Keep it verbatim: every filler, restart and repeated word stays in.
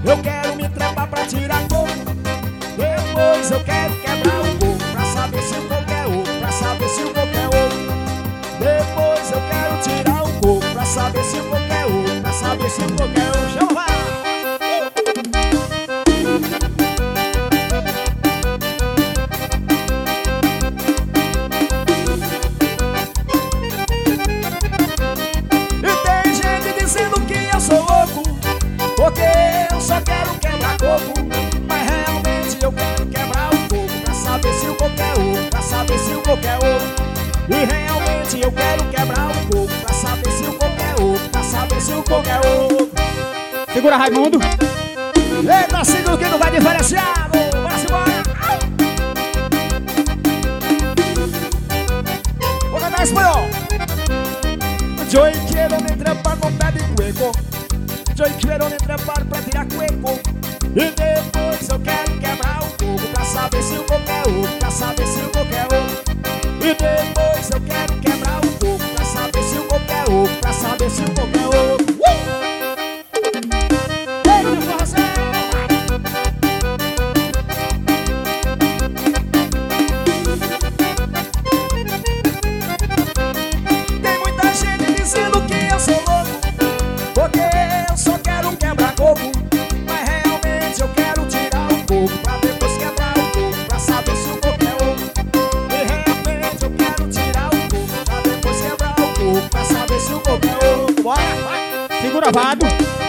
Eu quero me trepar pra tirar coco. Depois eu quero quebrar o coco pra saber se o coco é oco, pra saber se o coco é oco. Depois eu quero tirar o coco pra saber se o coco é oco, pra saber se o coco é oco. Chama, vai! Porque eu só quero quebrar coco, mas realmente eu quero quebrar o coco pra saber se o coco é oco, pra saber se o coco é oco. E realmente eu quero quebrar o coco pra saber se o coco é oco, pra saber se o coco é oco. Segura, Raimundo. Eita, segura que não vai diferenciar. Bora, simbora. Vou cantar espanhol. Yo quiero me trepar con pé de cueco. Eu quero me trepar pra tirar cueco. E depois eu quero quebrar o coco pra saber se o coco é oco, pra saber se o coco é oco. E depois eu quero quebrar o coco pra saber se o coco é oco, pra saber se o coco é oco. uh! Eita, força! Tem muita gente dizendo que eu sou louco, porque eu só quero quebrar coco, mas realmente eu quero tirar o coco pra depois quebrar o coco pra saber se o coco é oco. E realmente eu quero tirar o coco pra depois quebrar o coco pra saber se o coco é oco. Bora, vai! Segura, Vado.